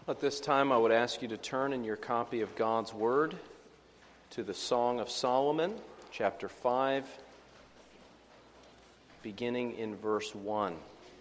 At this time, I would ask you to turn in your copy of God's Word to the Song of Solomon, chapter 5, beginning in verse 1.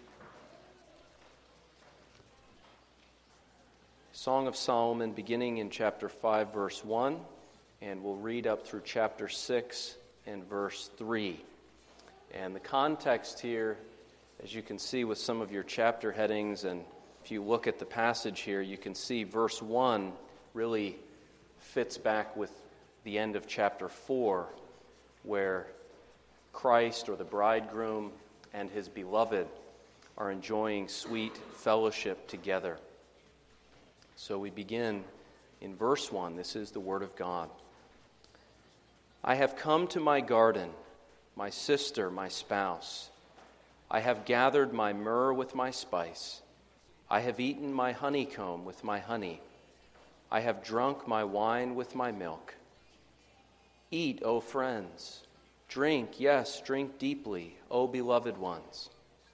Song of Solomon, beginning in chapter 5, verse 1, and we'll read up through chapter 6 and verse 3. And the context here, as you can see with some of your chapter headings, and if you look at the passage here, you can see verse 1 really fits back with the end of chapter 4, where Christ, or the bridegroom, and his beloved are enjoying sweet fellowship together. So we begin in verse 1. This is the Word of God. I have come to my garden, my sister, my spouse. I have gathered my myrrh with my spice. I have eaten my honeycomb with my honey. I have drunk my wine with my milk. Eat, O friends. Drink, yes, drink deeply, O beloved ones.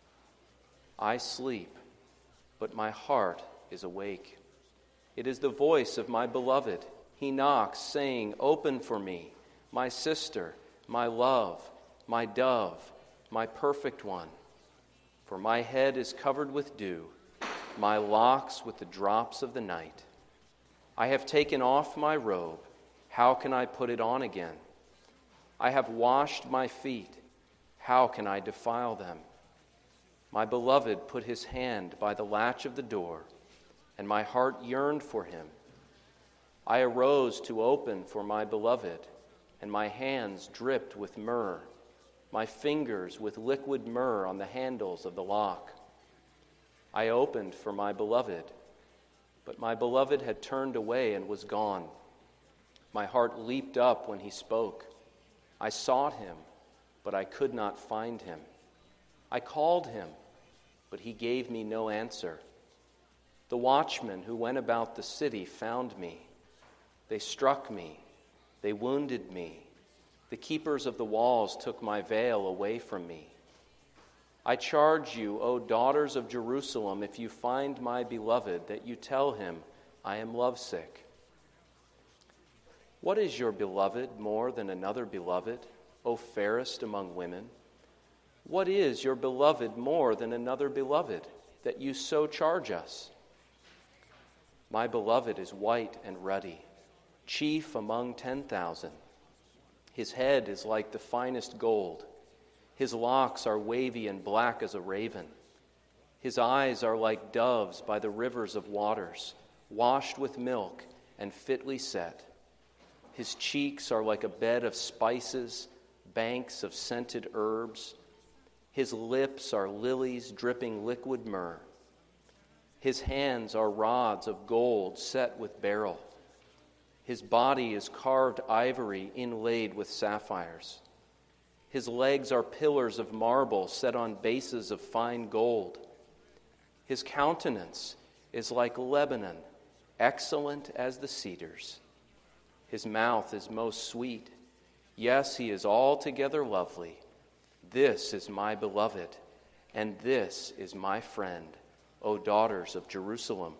I sleep, but my heart is awake. It is the voice of my beloved. He knocks, saying, "Open for me, my sister, my love, my dove, my perfect one. For my head is covered with dew, my locks with the drops of the night. I have taken off my robe. How can I put it on again? I have washed my feet. How can I defile them? My beloved put his hand by the latch of the door, and my heart yearned for him. I arose to open for my beloved, and my hands dripped with myrrh, my fingers with liquid myrrh on the handles of the lock. I opened for my beloved, but my beloved had turned away and was gone. My heart leaped up when he spoke. I sought him, but I could not find him. I called him, but he gave me no answer. The watchmen who went about the city found me. They struck me. They wounded me. The keepers of the walls took my veil away from me. I charge you, O daughters of Jerusalem, if you find my beloved, that you tell him, I am lovesick. What is your beloved more than another beloved, O fairest among women? What is your beloved more than another beloved, that you so charge us? My beloved is white and ruddy, chief among 10,000. His head is like the finest gold. His locks are wavy and black as a raven. His eyes are like doves by the rivers of waters, washed with milk and fitly set. His cheeks are like a bed of spices, banks of scented herbs. His lips are lilies dripping liquid myrrh. His hands are rods of gold set with beryl. His body is carved ivory inlaid with sapphires. His legs are pillars of marble set on bases of fine gold. His countenance is like Lebanon, excellent as the cedars. His mouth is most sweet. Yes, he is altogether lovely. This is my beloved, and this is my friend, O daughters of Jerusalem.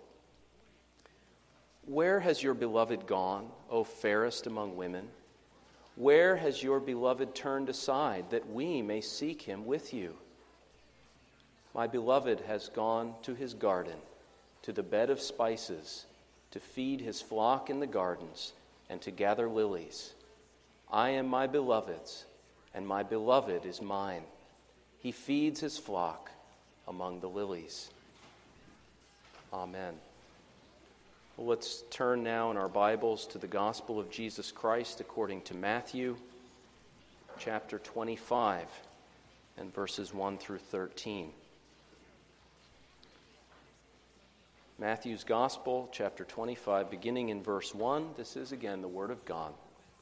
Where has your beloved gone, O fairest among women? Where has your beloved turned aside, that we may seek him with you? My beloved has gone to his garden, to the bed of spices, to feed his flock in the gardens, and to gather lilies. I am my beloved's, and my beloved is mine. He feeds his flock among the lilies. Amen. Well, let's turn now in our Bibles to the Gospel of Jesus Christ according to Matthew, chapter 25, and verses 1 through 13. Matthew's Gospel, chapter 25, beginning in verse 1. This is again the Word of God.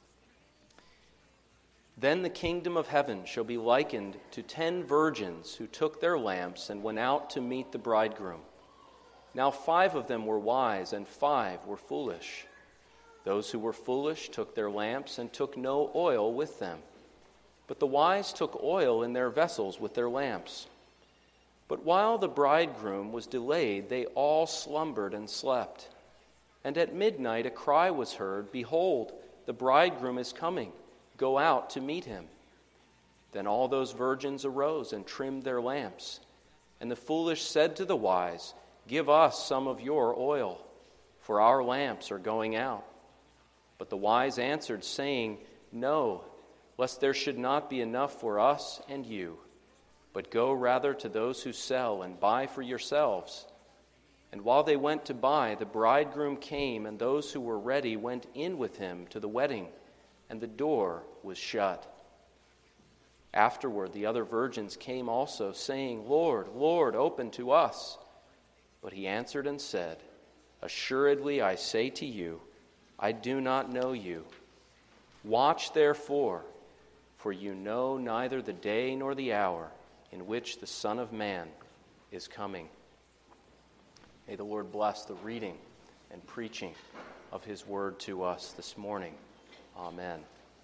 Then the kingdom of heaven shall be likened to 10 virgins who took their lamps and went out to meet the bridegroom. Now 5 of them were wise, and 5 were foolish. Those who were foolish took their lamps and took no oil with them. But the wise took oil in their vessels with their lamps. But while the bridegroom was delayed, they all slumbered and slept. And at midnight a cry was heard, 'Behold, the bridegroom is coming. Go out to meet him.' Then all those virgins arose and trimmed their lamps. And the foolish said to the wise, 'Give us some of your oil, for our lamps are going out.' But the wise answered, saying, 'No, lest there should not be enough for us and you. But go rather to those who sell and buy for yourselves.' And while they went to buy, the bridegroom came, and those who were ready went in with him to the wedding, and the door was shut. Afterward, the other virgins came also, saying, 'Lord, Lord, open to us.' But he answered and said, 'Assuredly I say to you, I do not know you. Watch therefore, for you know neither the day nor the hour in which the Son of Man is coming.'" May the Lord bless the reading and preaching of his word to us this morning. Amen.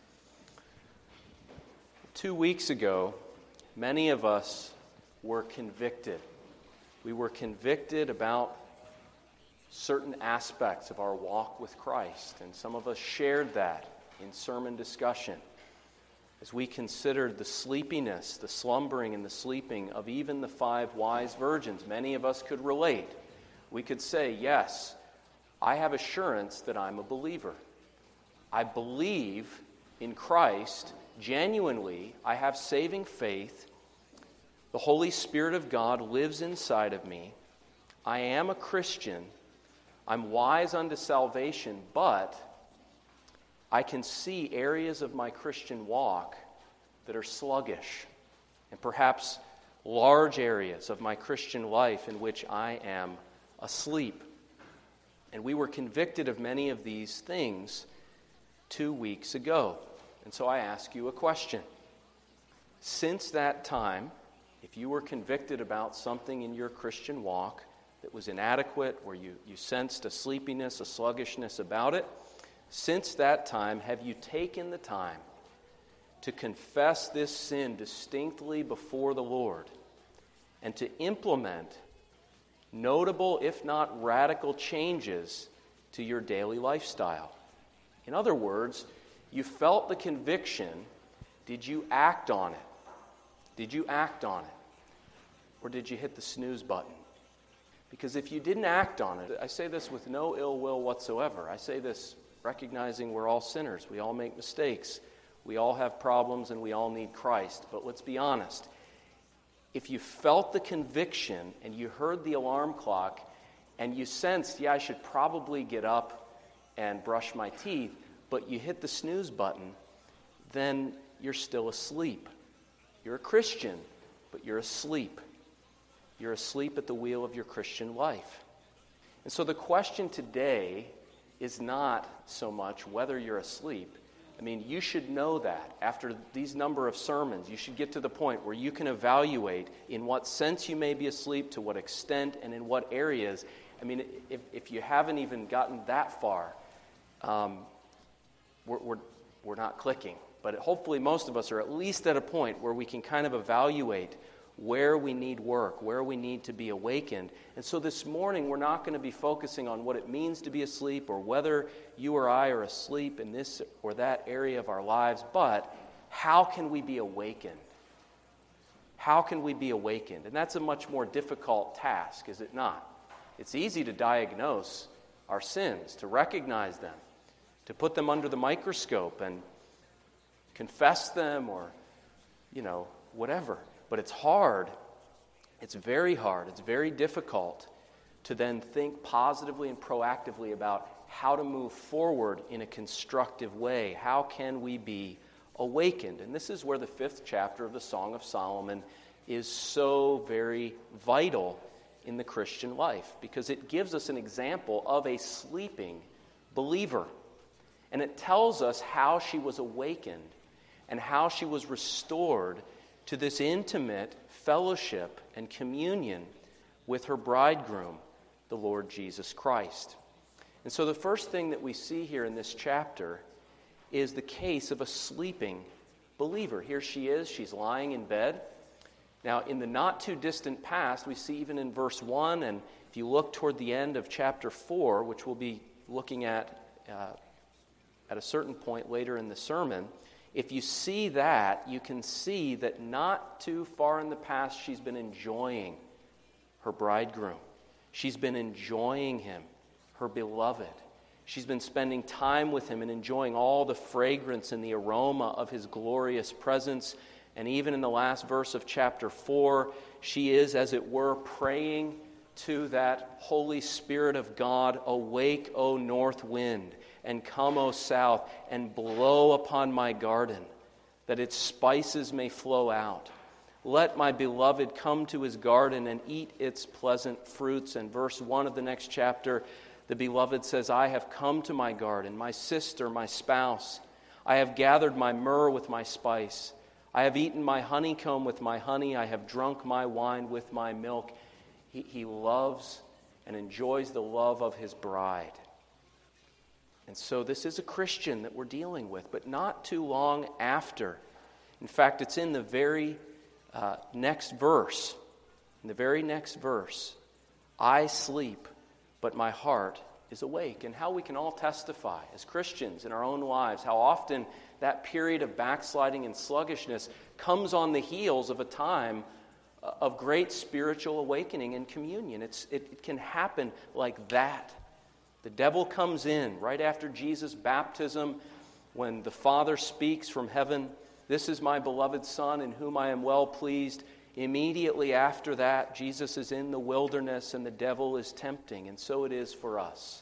2 weeks ago, many of us were convicted. We were convicted about certain aspects of our walk with Christ, and some of us shared that in sermon discussion as we considered the sleepiness, the slumbering and the sleeping of even the 5 wise virgins. Many of us could relate. We could say, yes, I have assurance that I'm a believer. I believe in Christ genuinely. I have saving faith. The Holy Spirit of God lives inside of me. I am a Christian. I'm wise unto salvation, but I can see areas of my Christian walk that are sluggish, and perhaps large areas of my Christian life in which I am asleep. And we were convicted of many of these things 2 weeks ago. And so I ask you a question. Since that time, if you were convicted about something in your Christian walk that was inadequate, where you sensed a sleepiness, a sluggishness about it, since that time, have you taken the time to confess this sin distinctly before the Lord and to implement notable, if not radical, changes to your daily lifestyle? In other words, you felt the conviction. Did you act on it? Did you act on it? Or did you hit the snooze button? Because if you didn't act on it, I say this with no ill will whatsoever. I say this recognizing we're all sinners. We all make mistakes. We all have problems, and we all need Christ. But let's be honest. If you felt the conviction and you heard the alarm clock and you sensed, I should probably get up and brush my teeth, but you hit the snooze button, then you're still asleep. You're a Christian, but you're asleep. You're asleep at the wheel of your Christian life. And so the question today is not so much whether you're asleep. I mean, you should know that. After these number of sermons, you should get to the point where you can evaluate in what sense you may be asleep, to what extent, and in what areas. I mean, if you haven't even gotten that far, we're not clicking. But hopefully most of us are at least at a point where we can kind of evaluate where we need work, where we need to be awakened. And so this morning, we're not going to be focusing on what it means to be asleep or whether you or I are asleep in this or that area of our lives, but how can we be awakened? How can we be awakened? And that's a much more difficult task, is it not? It's easy to diagnose our sins, to recognize them, to put them under the microscope and confess them or, whatever. But it's hard. It's very hard. It's very difficult to then think positively and proactively about how to move forward in a constructive way. How can we be awakened? And this is where the 5th chapter of the Song of Solomon is so very vital in the Christian life, because it gives us an example of a sleeping believer. And it tells us how she was awakened and how she was restored to this intimate fellowship and communion with her bridegroom, the Lord Jesus Christ. And so the first thing that we see here in this chapter is the case of a sleeping believer. Here she is, she's lying in bed. Now, in the not too distant past, we see even in verse 1, and if you look toward the end of chapter 4, which we'll be looking at a certain point later in the sermon, if you see that, you can see that not too far in the past, she's been enjoying her bridegroom. She's been enjoying him, her beloved. She's been spending time with him and enjoying all the fragrance and the aroma of his glorious presence. And even in the last verse of chapter 4, she is, as it were, praying to that Holy Spirit of God, "Awake, O north wind, and come, O south, and blow upon my garden, that its spices may flow out. Let my beloved come to his garden and eat its pleasant fruits." And verse 1 of the next chapter, the beloved says, "I have come to my garden, my sister, my spouse. I have gathered my myrrh with my spice. I have eaten my honeycomb with my honey. I have drunk my wine with my milk." He loves and enjoys the love of his bride. And so this is a Christian that we're dealing with, but not too long after. In fact, it's in the very next verse. In the very next verse, "I sleep, but my heart is awake." And how we can all testify as Christians in our own lives, how often that period of backsliding and sluggishness comes on the heels of a time of great spiritual awakening and communion. It can happen like that. The devil comes in right after Jesus' baptism when the Father speaks from heaven, "This is my beloved Son in whom I am well pleased." Immediately after that, Jesus is in the wilderness and the devil is tempting, and so it is for us.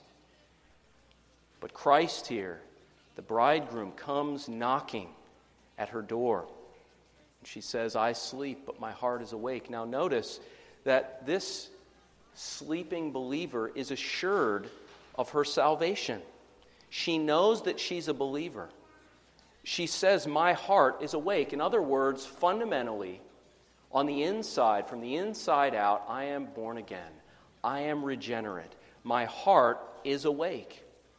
But Christ here, the bridegroom, comes knocking at her door. She says, "I sleep, but my heart is awake." Now notice that this sleeping believer is assured of her salvation. She knows that she's a believer. She says, "My heart is awake." In other words, fundamentally, on the inside, from the inside out, I am born again. I am regenerate. My heart is awake.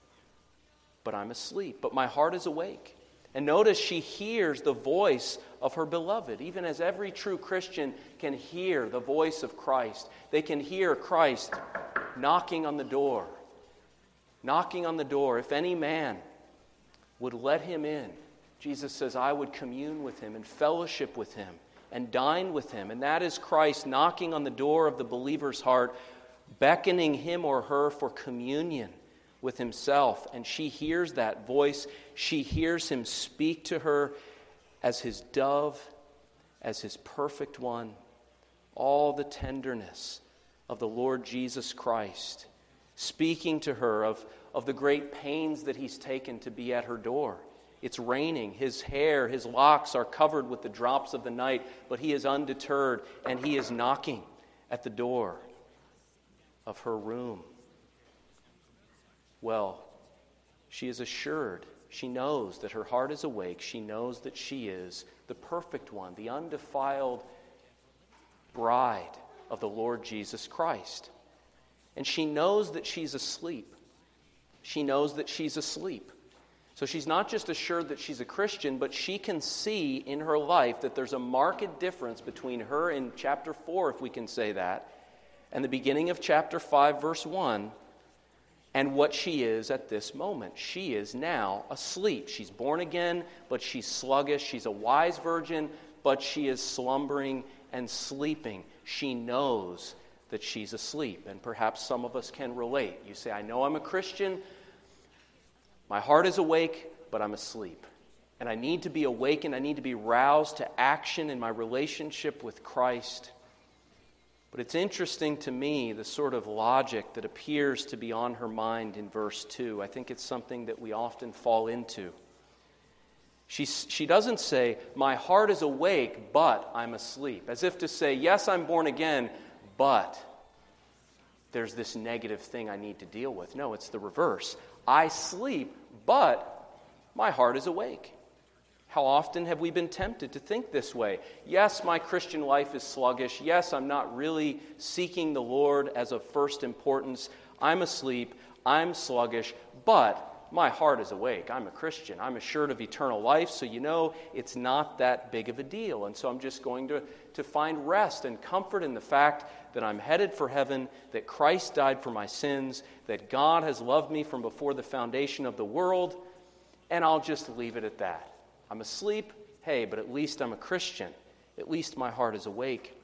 But I'm asleep. But my heart is awake. And notice she hears the voice of her beloved, even as every true Christian can hear the voice of Christ. They can hear Christ knocking on the door. Knocking on the door. "If any man would let him in," Jesus says, "I would commune with him and fellowship with him and dine with him." And that is Christ knocking on the door of the believer's heart, beckoning him or her for communion with himself. And she hears that voice. She hears him speak to her as his dove, as his perfect one. All the tenderness of the Lord Jesus Christ, speaking to her of the great pains that he's taken to be at her door. It's raining. His hair, his locks are covered with the drops of the night, but he is undeterred, and he is knocking at the door of her room. Well, she is assured. She knows that her heart is awake. She knows that she is the perfect one, the undefiled bride of the Lord Jesus Christ. And she knows that she's asleep. She knows that she's asleep. So she's not just assured that she's a Christian, but she can see in her life that there's a marked difference between her in chapter 4, if we can say that, and the beginning of chapter 5, verse 1, and what she is at this moment. She is now asleep. She's born again, but she's sluggish. She's a wise virgin, but she is slumbering and sleeping. She knows that she's asleep. And perhaps some of us can relate. You say, "I know I'm a Christian. My heart is awake, but I'm asleep. And I need to be awakened. I need to be roused to action in my relationship with Christ." But it's interesting to me, the sort of logic that appears to be on her mind in verse 2. I think it's something that we often fall into. She doesn't say, "My heart is awake, but I'm asleep." As if to say, yes, I'm born again, but there's this negative thing I need to deal with. No, it's the reverse. I sleep, but my heart is awake. How often have we been tempted to think this way? Yes, my Christian life is sluggish. Yes, I'm not really seeking the Lord as of first importance. I'm asleep. I'm sluggish. But my heart is awake. I'm a Christian. I'm assured of eternal life, so it's not that big of a deal. And so I'm just going to find rest and comfort in the fact that I'm headed for heaven, that Christ died for my sins, that God has loved me from before the foundation of the world, and I'll just leave it at that. I'm asleep, hey, but at least I'm a Christian. At least my heart is awake.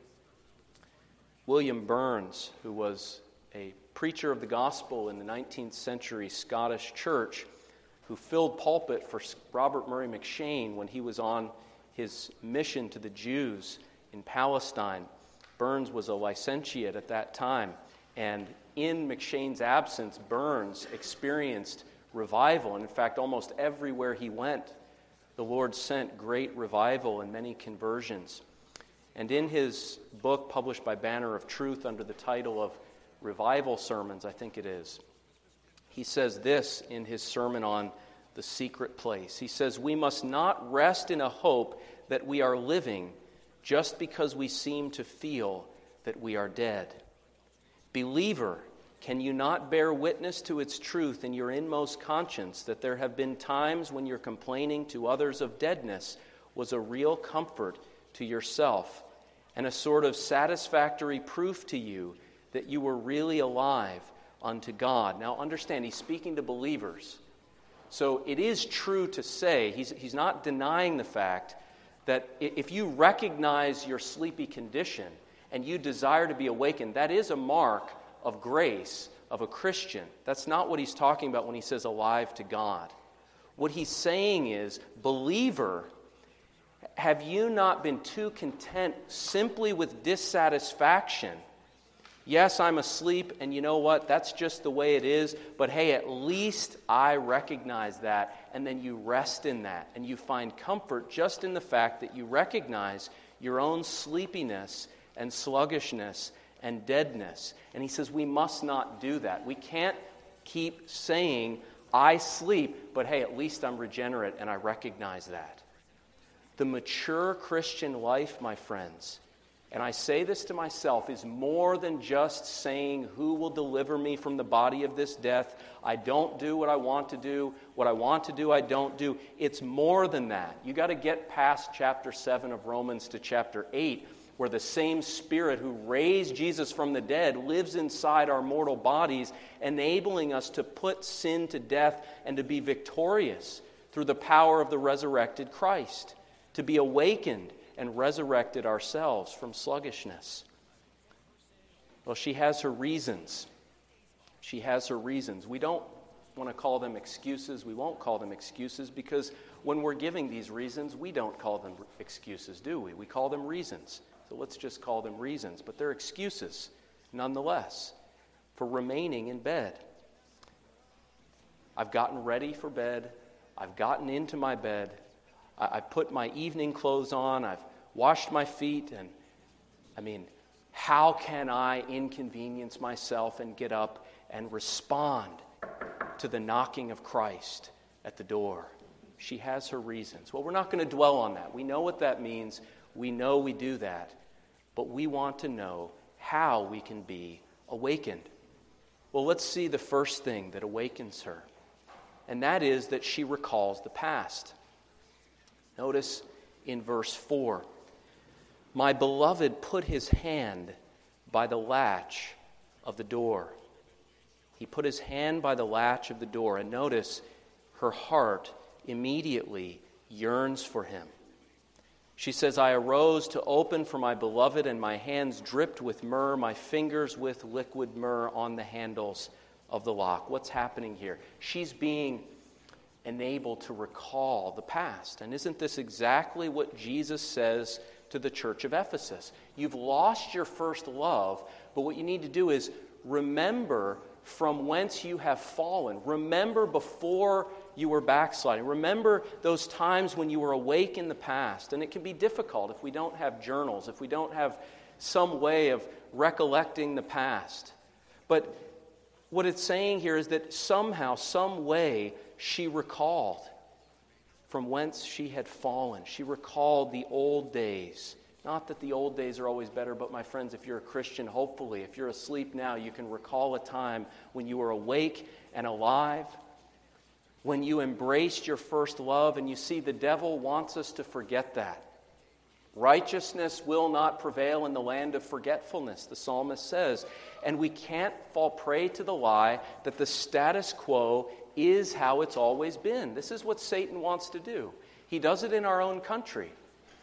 William Burns, who was a preacher of the gospel in the 19th century Scottish church, who filled pulpit for Robert Murray McCheyne when he was on his mission to the Jews in Palestine. Burns was a licentiate at that time, and in McCheyne's absence, Burns experienced revival. And in fact, almost everywhere he went, the Lord sent great revival and many conversions. And in his book published by Banner of Truth under the title of Revival Sermons, I think it is, he says this in his sermon on the secret place. He says, "We must not rest in a hope that we are living just because we seem to feel that we are dead. Believer, can you not bear witness to its truth in your inmost conscience that there have been times when your complaining to others of deadness was a real comfort to yourself and a sort of satisfactory proof to you that you were really alive unto God?" Now understand, he's speaking to believers. So it is true to say, he's not denying the fact that if you recognize your sleepy condition and you desire to be awakened, that is a mark of grace of a Christian. That's not what he's talking about when he says alive to God. What he's saying is, believer, have you not been too content simply with dissatisfaction? Yes, I'm asleep, and you know what? That's just the way it is. But hey, at least I recognize that, and then you rest in that, and you find comfort just in the fact that you recognize your own sleepiness and sluggishness and deadness. And he says we must not do that. We can't keep saying, I sleep, but hey, at least I'm regenerate, and I recognize that. The mature Christian life, my friends, and I say this to myself, is more than just saying, who will deliver me from the body of this death? I don't do what I want to do. What I want to do, I don't do. It's more than that. You got to get past chapter 7 of Romans to chapter 8, where the same Spirit who raised Jesus from the dead lives inside our mortal bodies, enabling us to put sin to death and to be victorious through the power of the resurrected Christ, to be awakened and resurrected ourselves from sluggishness. Well, she has her reasons. She has her reasons. We don't want to call them excuses. We won't call them excuses because when we're giving these reasons, we don't call them excuses, do we? We call them reasons. So let's just call them reasons. But they're excuses, nonetheless, for remaining in bed. I've gotten ready for bed. I've gotten into my bed. I put my evening clothes on. I've washed my feet. And how can I inconvenience myself and get up and respond to the knocking of Christ at the door? She has her reasons. Well, we're not going to dwell on that. We know what that means. We know we do that. But we want to know how we can be awakened. Well, let's see the first thing that awakens her. And that is that she recalls the past. Notice in verse 4, my beloved put his hand by the latch of the door. He put his hand by the latch of the door, and notice her heart immediately yearns for him. She says, I arose to open for my beloved, and my hands dripped with myrrh, my fingers with liquid myrrh on the handles of the lock. What's happening here? She's being enabled to recall the past. And isn't this exactly what Jesus says to the church of Ephesus? You've lost your first love, but what you need to do is remember from whence you have fallen. Remember before you were backsliding. Remember those times when you were awake in the past. And it can be difficult if we don't have journals, if we don't have some way of recollecting the past. But what it's saying here is that somehow, some way, she recalled from whence she had fallen. She recalled the old days. Not that the old days are always better, but my friends, if you're a Christian, hopefully, if you're asleep now, you can recall a time when you were awake and alive. when you embraced your first love. And you see, the devil wants us to forget that. Righteousness will not prevail in the land of forgetfulness, the psalmist says. And we can't fall prey to the lie that the status quo is how it's always been. This is what Satan wants to do. He does it in our own country.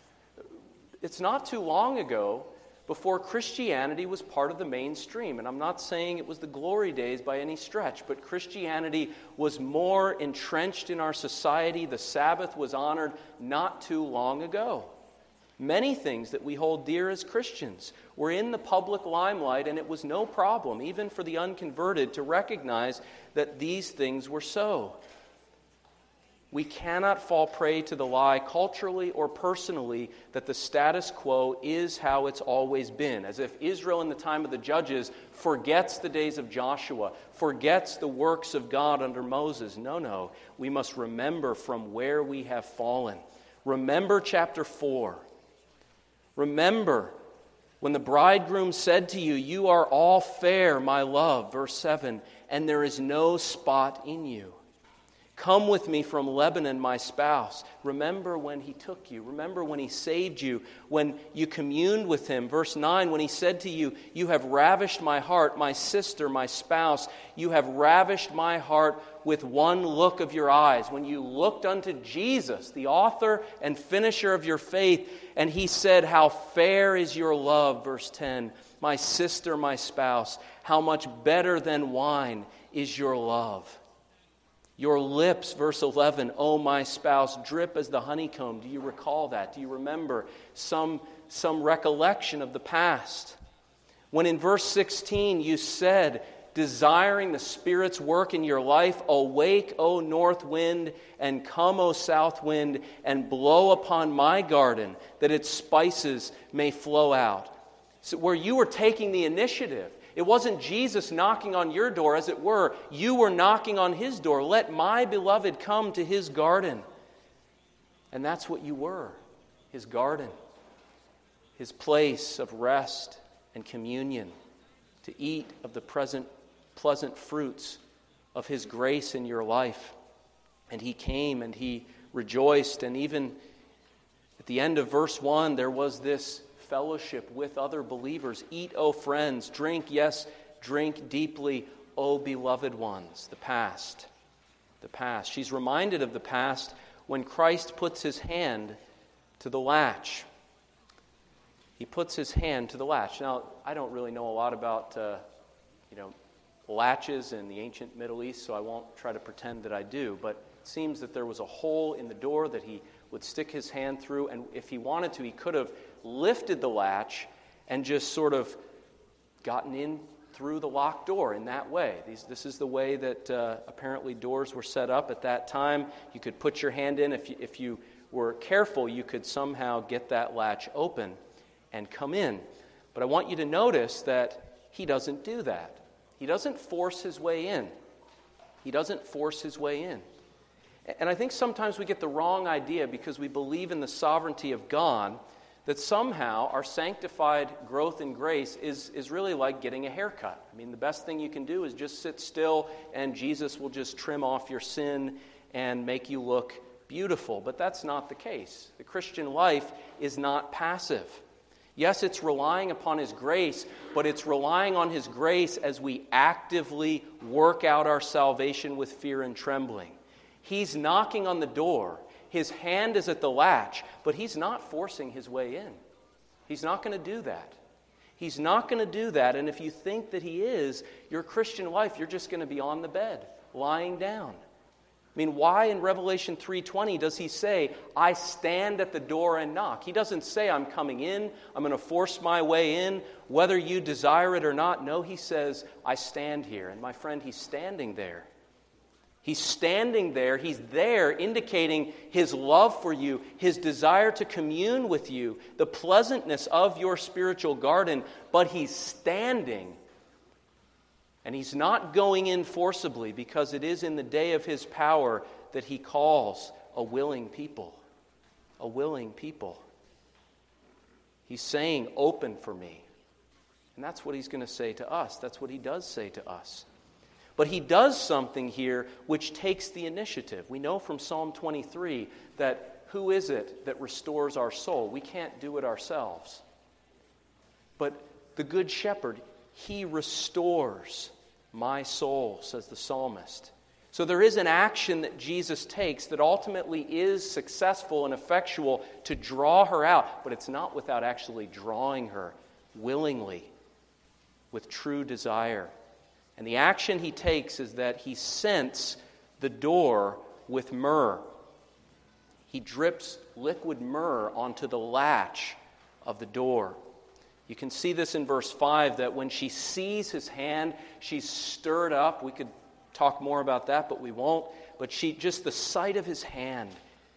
It's not too long ago before Christianity was part of the mainstream. And I'm not saying it was the glory days by any stretch, but Christianity was more entrenched in our society. The Sabbath was honored not too long ago. Many things that we hold dear as Christians were in the public limelight, and it was no problem, even for the unconverted, to recognize that these things were so. We cannot fall prey to the lie, culturally or personally, that the status quo is how it's always been. As if Israel in the time of the Judges forgets the days of Joshua, forgets the works of God under Moses. No. We must remember from where we have fallen. Remember chapter 4. Remember when the bridegroom said to you, "You are all fair, my love," verse 7, "and there is no spot in you. Come with me from Lebanon, my spouse." Remember when he took you. Remember when he saved you, when you communed with him. Verse 9, when he said to you, "You have ravished my heart, my sister, my spouse. You have ravished my heart with one look of your eyes." When you looked unto Jesus, the author and finisher of your faith, and he said, "How fair is your love," verse 10, "my sister, my spouse. How much better than wine is your love. Your lips," verse 11, "O my spouse, drip as the honeycomb." Do you recall that? Do you remember some recollection of the past? When in verse 16 you said, desiring the Spirit's work in your life, "Awake, O north wind, and come, O south wind, and blow upon my garden, that its spices may flow out." So where you were taking the initiative. It wasn't Jesus knocking on your door, as it were. You were knocking on his door. "Let my beloved come to his garden." And that's what you were, his garden, his place of rest and communion, to eat of the pleasant fruits of his grace in your life. And he came and he rejoiced. And even at the end of verse 1, there was this fellowship with other believers. "Eat, O friends, drink, yes, drink deeply, O beloved ones." The past. The past. She's reminded of the past when Christ puts his hand to the latch. He puts his hand to the latch. Now, I don't really know a lot about, latches in the ancient Middle East, so I won't try to pretend that I do, but it seems that there was a hole in the door that he would stick his hand through, and if he wanted to, he could have lifted the latch and just sort of gotten in through the locked door in that way. This is the way that apparently doors were set up at that time. You could put your hand in. If you were careful, you could somehow get that latch open and come in. But I want you to notice that he doesn't do that. He doesn't force his way in. He doesn't force his way in. And I think sometimes we get the wrong idea, because we believe in the sovereignty of God, that somehow our sanctified growth in grace is really like getting a haircut. I mean, the best thing you can do is just sit still and Jesus will just trim off your sin and make you look beautiful. But that's not the case. The Christian life is not passive. Yes, it's relying upon his grace, but it's relying on his grace as we actively work out our salvation with fear and trembling. He's knocking on the door. His hand is at the latch, but he's not forcing his way in. He's not going to do that. He's not going to do that, and if you think that he is, your Christian life, you're just going to be on the bed, lying down. I mean, why in Revelation 3:20 does he say, "I stand at the door and knock"? He doesn't say, "I'm coming in, I'm going to force my way in, whether you desire it or not." No, he says, "I stand here." And my friend, he's standing there. He's standing there. He's there indicating his love for you, his desire to commune with you, the pleasantness of your spiritual garden. But he's standing. And he's not going in forcibly, because it is in the day of his power that he calls a willing people. A willing people. He's saying, "Open for me." And that's what he's going to say to us. That's what he does say to us. But he does something here which takes the initiative. We know from Psalm 23 that who is it that restores our soul? We can't do it ourselves. But the Good Shepherd, he restores my soul, says the psalmist. So there is an action that Jesus takes that ultimately is successful and effectual to draw her out, but it's not without actually drawing her willingly with true desire. And the action he takes is that he scents the door with myrrh. He drips liquid myrrh onto the latch of the door. You can see this in verse 5, that when she sees his hand, she's stirred up. We could talk more about that, but we won't. But just the sight of his hand,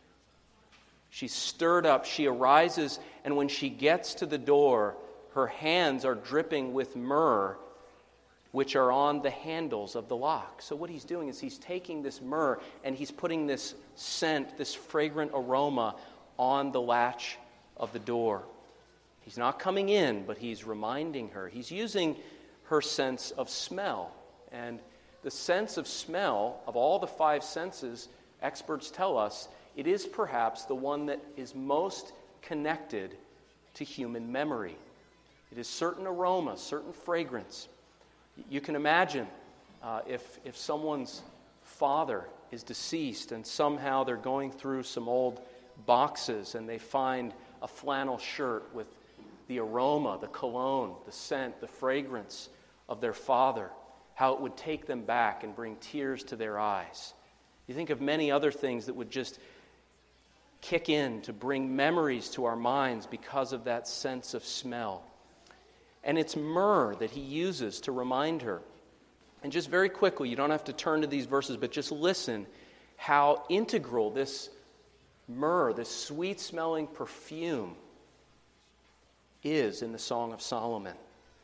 she's stirred up. She arises, and when she gets to the door, her hands are dripping with myrrh, which are on the handles of the lock. So what he's doing is he's taking this myrrh and he's putting this scent, this fragrant aroma on the latch of the door. He's not coming in, but he's reminding her. He's using her sense of smell. And the sense of smell, of all the five senses, experts tell us, it is perhaps the one that is most connected to human memory. It is certain aroma, certain fragrance. You can imagine if someone's father is deceased and somehow they're going through some old boxes and they find a flannel shirt with the aroma, the cologne, the scent, the fragrance of their father, how it would take them back and bring tears to their eyes. You think of many other things that would just kick in to bring memories to our minds because of that sense of smell. And it's myrrh that he uses to remind her. And just very quickly, you don't have to turn to these verses, but just listen how integral this myrrh, this sweet-smelling perfume, is in the Song of Solomon.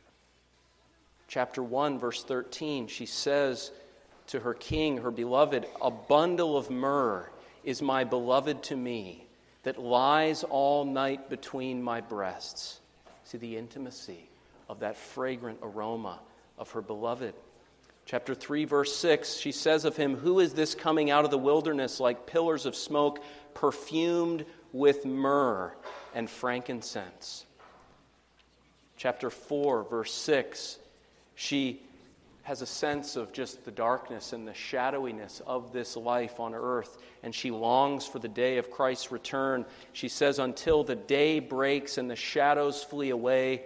Chapter 1, verse 13, she says to her king, her beloved, "A bundle of myrrh is my beloved to me, that lies all night between my breasts." See the intimacy of that fragrant aroma of her beloved. Chapter 3, verse 6, she says of him, "Who is this coming out of the wilderness like pillars of smoke, perfumed with myrrh and frankincense?" Chapter 4, verse 6, she has a sense of just the darkness and the shadowiness of this life on earth, and she longs for the day of Christ's return. She says, "Until the day breaks and the shadows flee away,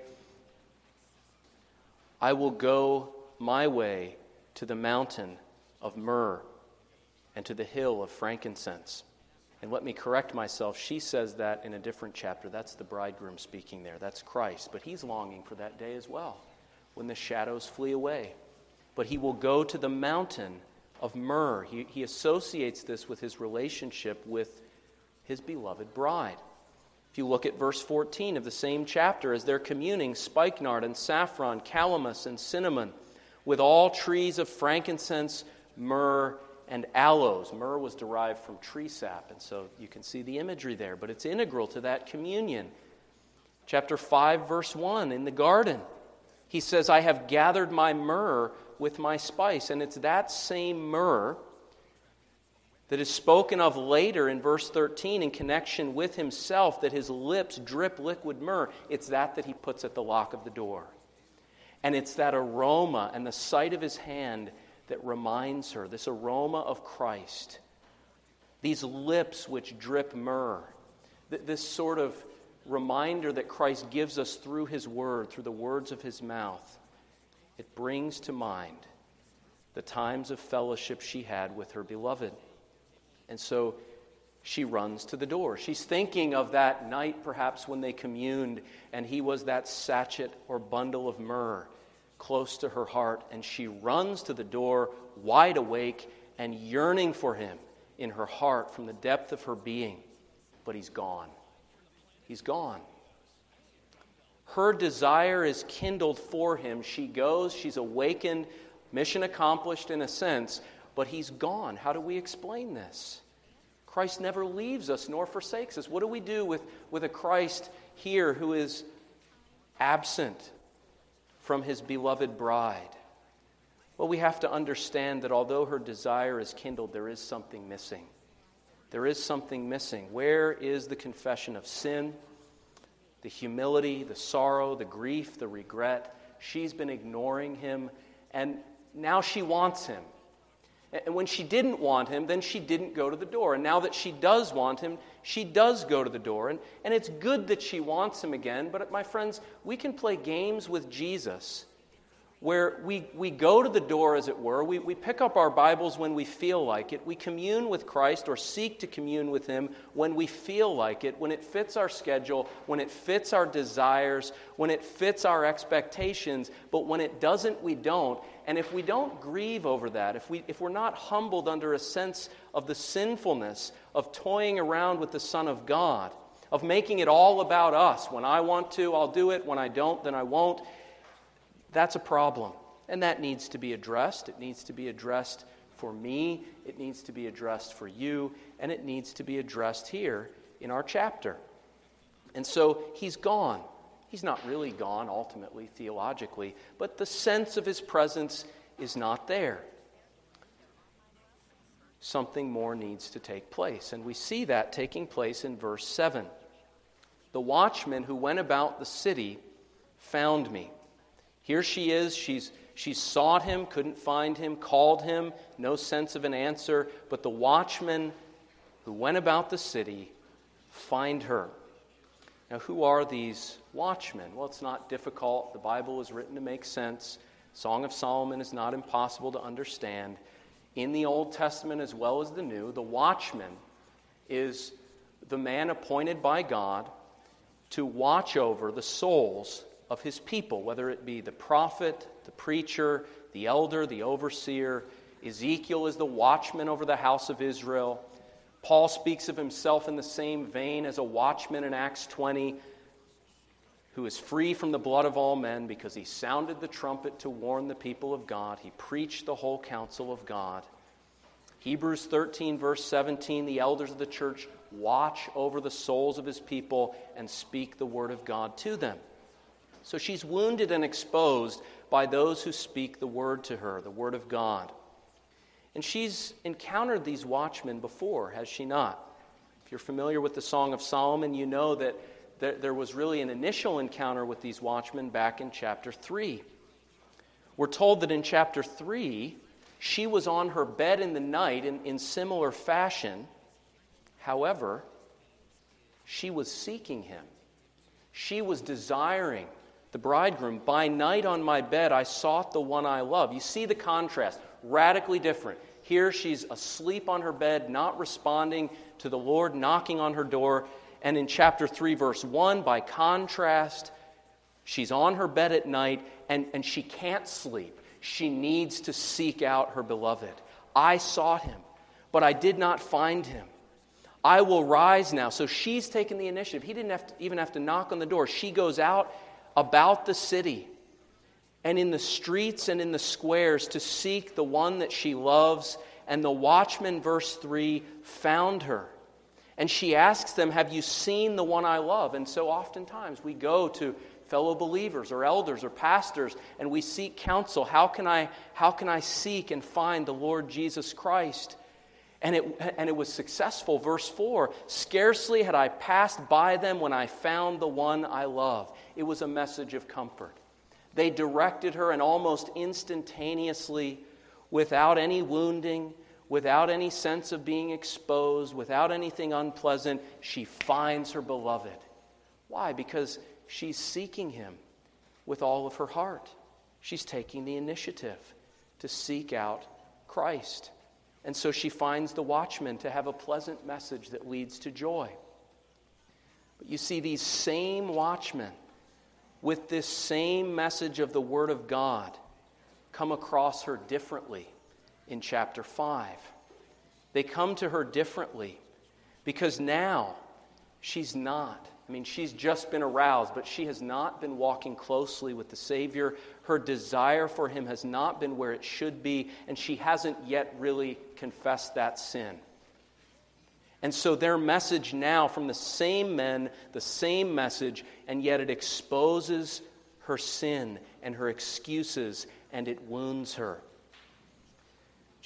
I will go my way to the mountain of myrrh and to the hill of frankincense." And let me correct myself. She says that in a different chapter. That's the bridegroom speaking there. That's Christ. But he's longing for that day as well, when the shadows flee away. But he will go to the mountain of myrrh. He associates this with his relationship with his beloved bride. If you look at verse 14 of the same chapter, as they're communing, spikenard and saffron, calamus and cinnamon, with all trees of frankincense, myrrh, and aloes. Myrrh was derived from tree sap, and so you can see the imagery there, but it's integral to that communion. Chapter 5, verse 1, in the garden, he says, "I have gathered my myrrh with my spice," and it's that same myrrh that is spoken of later in verse 13 in connection with himself, that his lips drip liquid myrrh. It's that he puts at the lock of the door. And it's that aroma and the sight of his hand that reminds her, this aroma of Christ, these lips which drip myrrh, this sort of reminder that Christ gives us through his word, through the words of his mouth. It brings to mind the times of fellowship she had with her beloved. And so she runs to the door. She's thinking of that night perhaps when they communed and he was that sachet or bundle of myrrh close to her heart, and she runs to the door wide awake and yearning for him in her heart from the depth of her being. But he's gone. He's gone. Her desire is kindled for him. She goes, she's awakened, mission accomplished in a sense, but he's gone. How do we explain this? Christ never leaves us nor forsakes us. What do we do with a Christ here who is absent from his beloved bride? Well, we have to understand that although her desire is kindled, there is something missing. There is something missing. Where is the confession of sin, the humility, the sorrow, the grief, the regret? She's been ignoring him, and now she wants him. And when she didn't want him, then she didn't go to the door. And now that she does want him, she does go to the door. And it's good that she wants him again, but my friends, we can play games with Jesus where we go to the door, as it were. We pick up our Bibles when we feel like it. We commune with Christ or seek to commune with Him when we feel like it, when it fits our schedule, when it fits our desires, when it fits our expectations. But when it doesn't, we don't. And if we don't grieve over that, if we're not humbled under a sense of the sinfulness of toying around with the Son of God, of making it all about us, when I want to, I'll do it, when I don't, then I won't, that's a problem. And that needs to be addressed. It needs to be addressed for me, it needs to be addressed for you, and it needs to be addressed here in our chapter. And so he's gone. He's not really gone, ultimately, theologically, but the sense of his presence is not there. Something more needs to take place, and we see that taking place in verse 7. The watchman who went about the city found me. Here she is, she's sought him, couldn't find him, called him, no sense of an answer, but the watchman who went about the city find her. Now, who are these watchmen? Well, it's not difficult. The Bible is written to make sense. Song of Solomon is not impossible to understand. In the Old Testament as well as the New, the watchman is the man appointed by God to watch over the souls of his people, whether it be the prophet, the preacher, the elder, the overseer. Ezekiel is the watchman over the house of Israel. Paul speaks of himself in the same vein as a watchman in Acts 20, who is free from the blood of all men because he sounded the trumpet to warn the people of God. He preached the whole counsel of God. Hebrews 13, verse 17, the elders of the church watch over the souls of his people and speak the word of God to them. So she's wounded and exposed by those who speak the word to her, the word of God. And she's encountered these watchmen before, has she not? If you're familiar with the Song of Solomon, you know that there was really an initial encounter with these watchmen back in chapter 3. We're told that in chapter 3, she was on her bed in the night in similar fashion. However, she was seeking him. She was desiring the bridegroom. By night on my bed I sought the one I love. You see the contrast, radically different. Here she's asleep on her bed, not responding to the Lord knocking on her door. And in chapter 3, verse 1, by contrast, she's on her bed at night and she can't sleep. She needs to seek out her beloved. I sought him, but I did not find him. I will rise now. So she's taken the initiative. He didn't even have to knock on the door. She goes out about the city and in the streets and in the squares to seek the one that she loves. And the watchman, verse 3, found her. And she asks them, have you seen the one I love? And so oftentimes we go to fellow believers or elders or pastors and we seek counsel. How can I seek and find the Lord Jesus Christ? And it was successful. Verse 4, scarcely had I passed by them when I found the one I love. It was a message of comfort. They directed her, and almost instantaneously, without any wounding, without any sense of being exposed, without anything unpleasant, she finds her beloved. Why? Because she's seeking him with all of her heart. She's taking the initiative to seek out Christ. And so she finds the watchman to have a pleasant message that leads to joy. But you see, these same watchmen with this same message of the Word of God come across her differently in chapter 5. They come to her differently because now she's not. She's just been aroused, but she has not been walking closely with the Savior. Her desire for him has not been where it should be, and she hasn't yet really confessed that sin. And so their message now from the same men, the same message, and yet it exposes her sin and her excuses, and it wounds her.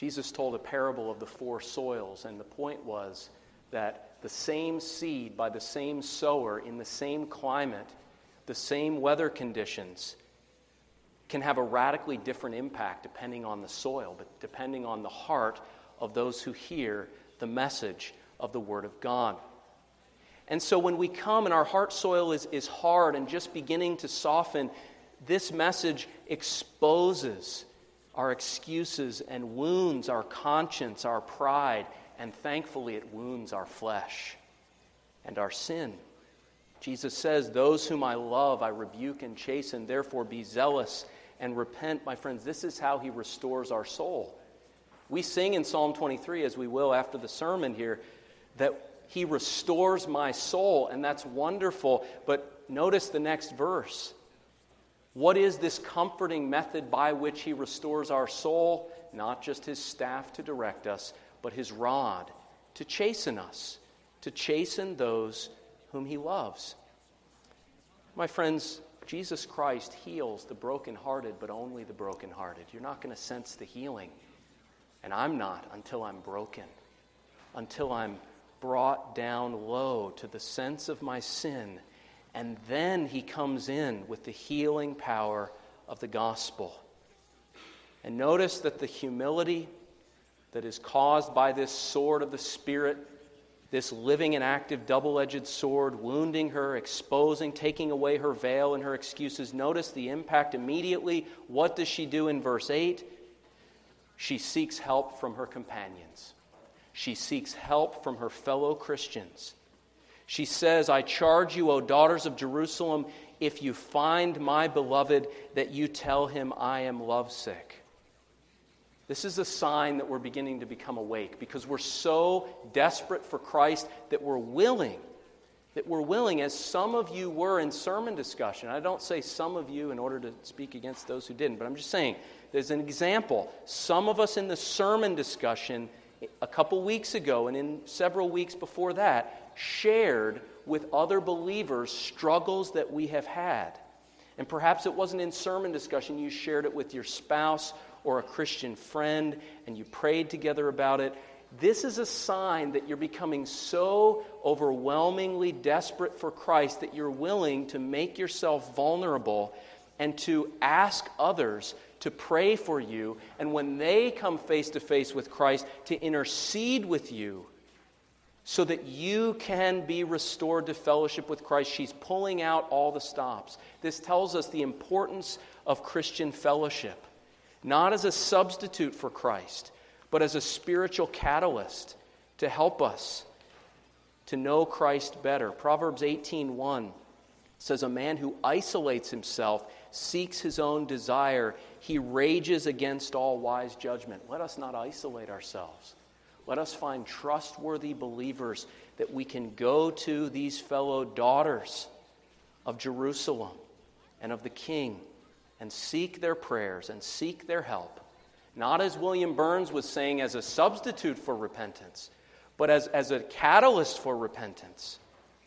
Jesus told a parable of the four soils, and the point was that the same seed by the same sower in the same climate, the same weather conditions, can have a radically different impact depending on the soil, but depending on the heart of those who hear the message of the Word of God. And so when we come and our heart soil is hard and just beginning to soften, this message exposes our excuses and wounds our conscience, our pride, and thankfully it wounds our flesh and our sin. Jesus says, "Those whom I love, I rebuke and chasten, therefore be zealous and repent." My friends, this is how He restores our soul. We sing in Psalm 23, as we will after the sermon here, that He restores my soul, and that's wonderful. But notice the next verse. What is this comforting method by which He restores our soul? Not just His staff to direct us, but His rod to chasten us, to chasten those whom He loves. My friends, Jesus Christ heals the brokenhearted, but only the brokenhearted. You're not going to sense the healing, and I'm not until I'm broken, until I'm brought down low to the sense of my sin. And then He comes in with the healing power of the gospel. And notice that the humility that is caused by this sword of the Spirit, this living and active double-edged sword, wounding her, exposing, taking away her veil and her excuses. Notice the impact immediately. What does she do in verse 8? She seeks help from her companions. She seeks help from her fellow Christians. She says, "I charge you, O daughters of Jerusalem, if you find my beloved, that you tell him I am lovesick." This is a sign that we're beginning to become awake, because we're so desperate for Christ that we're willing, as some of you were in sermon discussion. I don't say some of you in order to speak against those who didn't, but I'm just saying, there's an example. Some of us in the sermon discussion a couple weeks ago and in several weeks before that shared with other believers struggles that we have had. And perhaps it wasn't in sermon discussion, you shared it with your spouse or a Christian friend, and you prayed together about it. This is a sign that you're becoming so overwhelmingly desperate for Christ that you're willing to make yourself vulnerable and to ask others to pray for you, and when they come face to face with Christ, to intercede with you so that you can be restored to fellowship with Christ. She's pulling out all the stops. This tells us the importance of Christian fellowship, not as a substitute for Christ, but as a spiritual catalyst to help us to know Christ better. Proverbs 18:1 says, "A man who isolates himself seeks his own desire. He rages against all wise judgment." Let us not isolate ourselves. Let us find trustworthy believers that we can go to, these fellow daughters of Jerusalem and of the King, and seek their prayers and seek their help. Not, as William Burns was saying, as a substitute for repentance, but as a catalyst for repentance.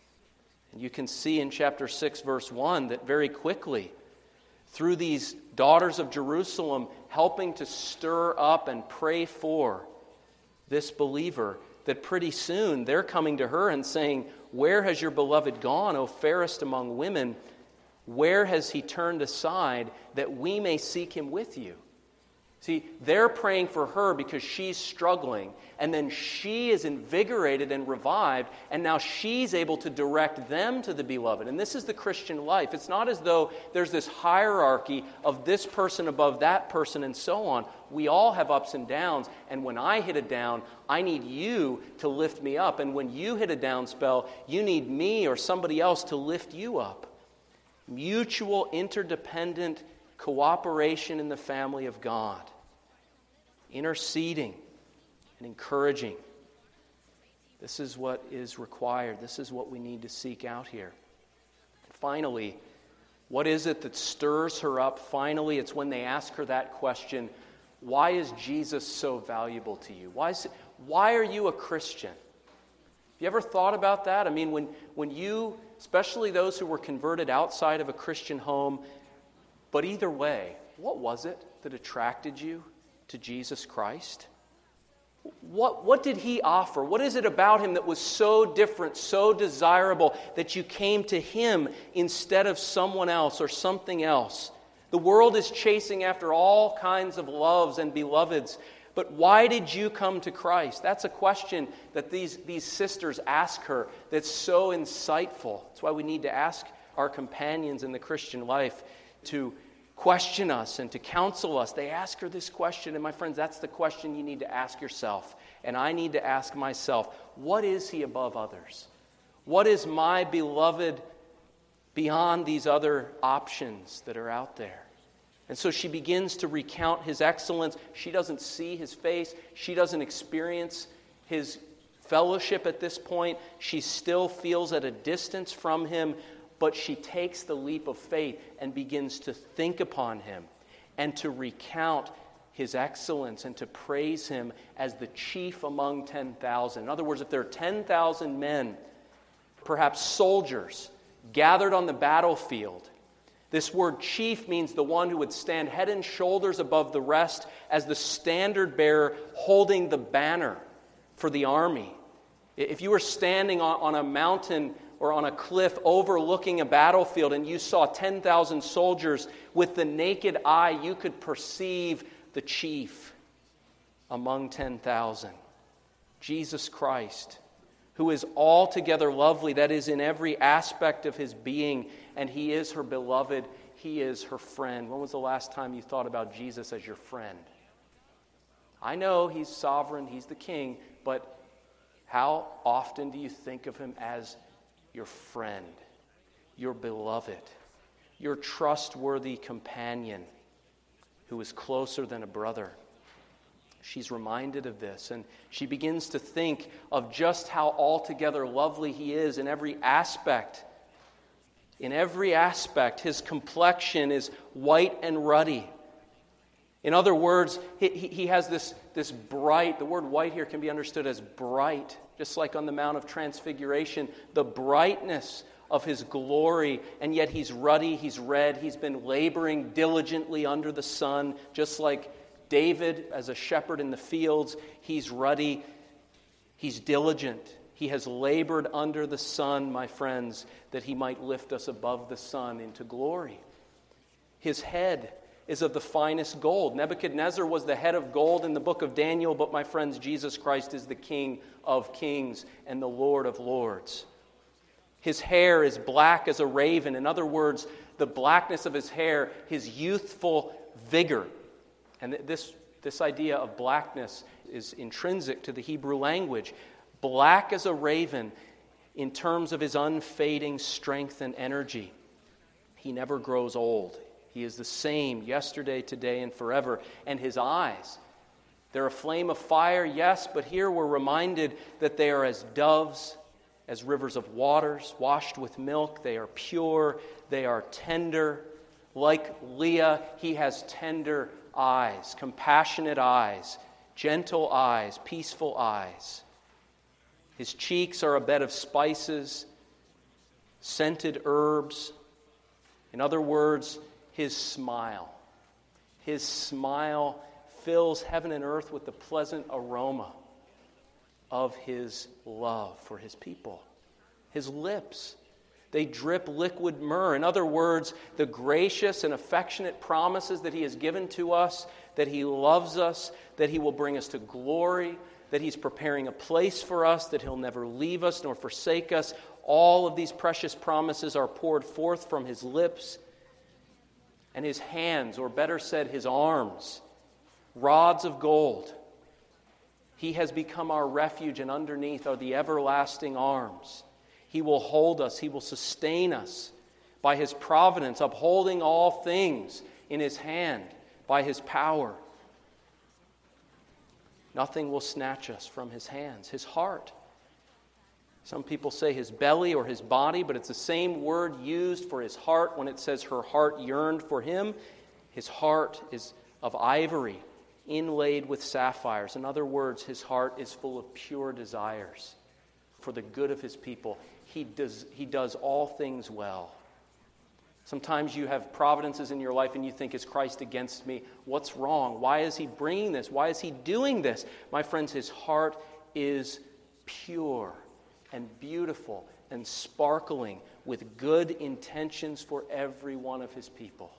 And you can see in chapter 6, verse 1, that very quickly, through these daughters of Jerusalem helping to stir up and pray for this believer, that pretty soon they're coming to her and saying, "Where has your beloved gone, O fairest among women? Where has he turned aside that we may seek him with you?" See, they're praying for her because she's struggling, and then she is invigorated and revived, and now she's able to direct them to the beloved. And this is the Christian life. It's not as though there's this hierarchy of this person above that person and so on. We all have ups and downs, and when I hit a down, I need you to lift me up. And when you hit a down spell, you need me or somebody else to lift you up. Mutual, interdependent cooperation in the family of God. Interceding and encouraging. This is what is required. This is what we need to seek out here. Finally, what is it that stirs her up? Finally, it's when they ask her that question, why is Jesus so valuable to you? Why are you a Christian? Have you ever thought about that? I mean, when you, especially those who were converted outside of a Christian home, but either way, what was it that attracted you to Jesus Christ? What did he offer? What is it about him that was so different, so desirable, that you came to him instead of someone else or something else? The world is chasing after all kinds of loves and beloveds, but why did you come to Christ? That's a question that these sisters ask her that's so insightful. That's why we need to ask our companions in the Christian life to question us and to counsel us. They ask her this question, and my friends, that's the question you need to ask yourself. And I need to ask myself, what is he above others? What is my beloved beyond these other options that are out there? And so she begins to recount his excellence. She doesn't see his face. She doesn't experience his fellowship at this point. She still feels at a distance from him, but she takes the leap of faith and begins to think upon him and to recount his excellence and to praise him as the chief among 10,000. In other words, if there are 10,000 men, perhaps soldiers, gathered on the battlefield, this word chief means the one who would stand head and shoulders above the rest as the standard bearer holding the banner for the army. If you were standing on a mountain or on a cliff overlooking a battlefield and you saw 10,000 soldiers, with the naked eye you could perceive the chief among 10,000. Jesus Christ, who is altogether lovely, that is, in every aspect of his being, and he is her beloved, he is her friend. When was the last time you thought about Jesus as your friend? I know he's sovereign, he's the king, but how often do you think of him as your friend, your beloved, your trustworthy companion who is closer than a brother? She's reminded of this, and she begins to think of just how altogether lovely he is in every aspect. In every aspect, his complexion is white and ruddy. In other words, he has this bright, the word white here can be understood as bright, just like on the Mount of Transfiguration, the brightness of his glory, and yet he's ruddy, he's red, he's been laboring diligently under the sun, just like David as a shepherd in the fields. He's ruddy, he's diligent. He has labored under the sun, my friends, that he might lift us above the sun into glory. His head is of the finest gold. Nebuchadnezzar was the head of gold in the book of Daniel, but my friends, Jesus Christ is the King of kings and the Lord of lords. His hair is black as a raven. In other words, the blackness of his hair, his youthful vigor. And this idea of blackness is intrinsic to the Hebrew language. Black as a raven in terms of his unfading strength and energy. He never grows old. He is the same yesterday, today, and forever. And his eyes, they're a flame of fire, yes, but here we're reminded that they are as doves, as rivers of waters, washed with milk. They are pure, they are tender. Like Leah, he has tender eyes, compassionate eyes, gentle eyes, peaceful eyes. His cheeks are a bed of spices, scented herbs. In other words, his smile fills heaven and earth with the pleasant aroma of his love for his people. His lips, they drip liquid myrrh. In other words, the gracious and affectionate promises that he has given to us, that he loves us, that he will bring us to glory, that he's preparing a place for us, that he'll never leave us nor forsake us. All of these precious promises are poured forth from his lips. And his hands, or better said, his arms, rods of gold. He has become our refuge, and underneath are the everlasting arms. He will hold us, he will sustain us by his providence, upholding all things in his hand by his power. Nothing will snatch us from his hands. His heart. Some people say his belly or his body, but it's the same word used for his heart when it says her heart yearned for him. His heart is of ivory, inlaid with sapphires. In other words, his heart is full of pure desires for the good of his people. He does all things well. Sometimes you have providences in your life and you think, is Christ against me? What's wrong? Why is he bringing this? Why is he doing this? My friends, his heart is pure and beautiful and sparkling with good intentions for every one of his people.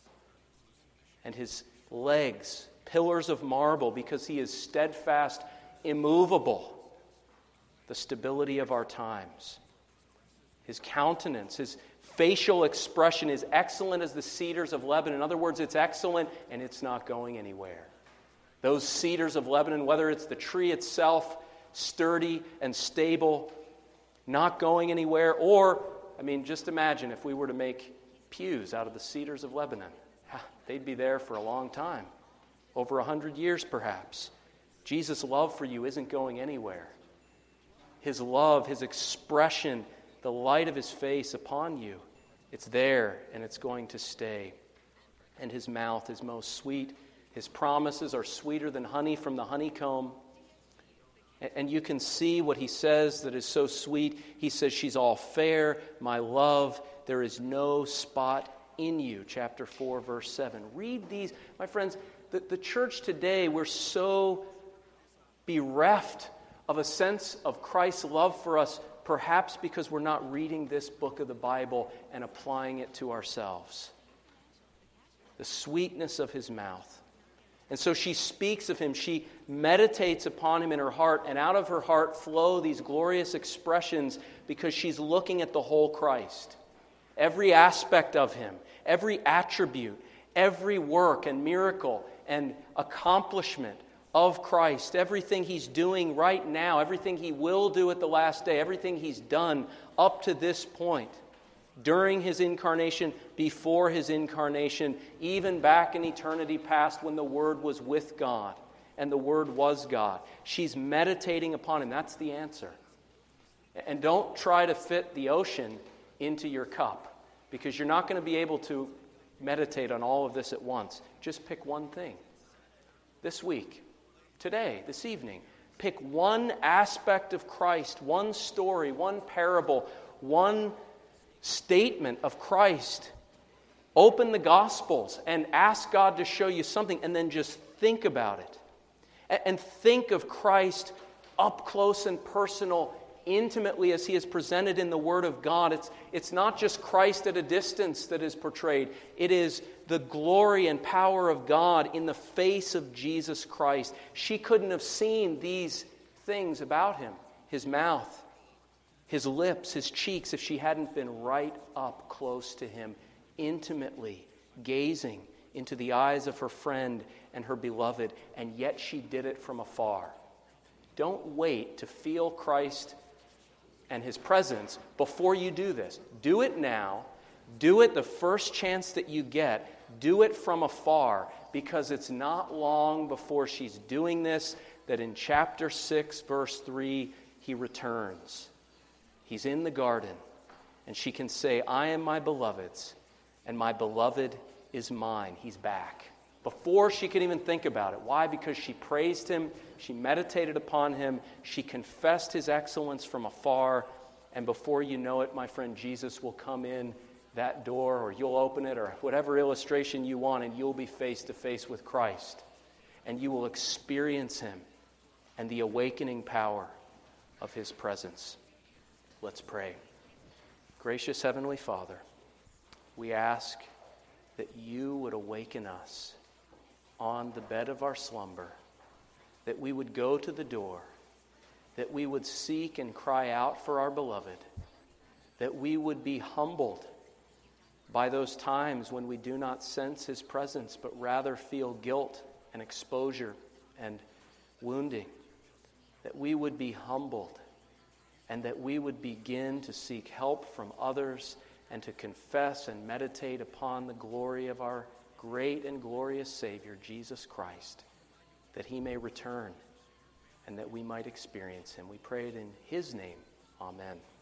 And his legs, pillars of marble, because he is steadfast, immovable, the stability of our times. His countenance, his facial expression is excellent as the cedars of Lebanon. In other words, it's excellent and it's not going anywhere. Those cedars of Lebanon, whether it's the tree itself, sturdy and stable, not going anywhere, or, just imagine if we were to make pews out of the cedars of Lebanon. They'd be there for a long time, over 100 years perhaps. Jesus' love for you isn't going anywhere. His love, his expression, the light of his face upon you, it's there and it's going to stay. And his mouth is most sweet. His promises are sweeter than honey from the honeycomb. And you can see what he says that is so sweet. He says, she's all fair, my love, there is no spot in you. Chapter 4, verse 7. Read these. My friends, the church today, we're so bereft of a sense of Christ's love for us, perhaps because we're not reading this book of the Bible and applying it to ourselves. The sweetness of his mouth. And so she speaks of him, she meditates upon him in her heart, and out of her heart flow these glorious expressions because she's looking at the whole Christ. Every aspect of him, every attribute, every work and miracle and accomplishment of Christ, everything he's doing right now, everything he will do at the last day, everything he's done up to this point. During his incarnation, before his incarnation, even back in eternity past when the Word was with God and the Word was God. She's meditating upon him. That's the answer. And don't try to fit the ocean into your cup, because you're not going to be able to meditate on all of this at once. Just pick one thing. This week, today, this evening, pick one aspect of Christ, one story, one parable, one statement of Christ. Open the Gospels and ask God to show you something, and then just think about it. And think of Christ up close and personal, intimately as he is presented in the Word of God. It's not just Christ at a distance that is portrayed. It is the glory and power of God in the face of Jesus Christ. She couldn't have seen these things about him, his mouth, his lips, his cheeks, if she hadn't been right up close to him, intimately gazing into the eyes of her friend and her beloved, and yet she did it from afar. Don't wait to feel Christ and his presence before you do this. Do it now. Do it the first chance that you get. Do it from afar, because it's not long before she's doing this that in chapter 6, verse 3, he returns. He's in the garden, and she can say, I am my beloved's, and my beloved is mine. He's back. Before she could even think about it. Why? Because she praised him, she meditated upon him, she confessed his excellence from afar, and before you know it, my friend, Jesus will come in that door, or you'll open it, or whatever illustration you want, and you'll be face to face with Christ. And you will experience him and the awakening power of his presence. Let's pray. Gracious Heavenly Father, we ask that you would awaken us on the bed of our slumber, that we would go to the door, that we would seek and cry out for our beloved, that we would be humbled by those times when we do not sense his presence, but rather feel guilt and exposure and wounding, that we would be humbled, and that we would begin to seek help from others and to confess and meditate upon the glory of our great and glorious Savior, Jesus Christ, that he may return and that we might experience him. We pray it in his name. Amen.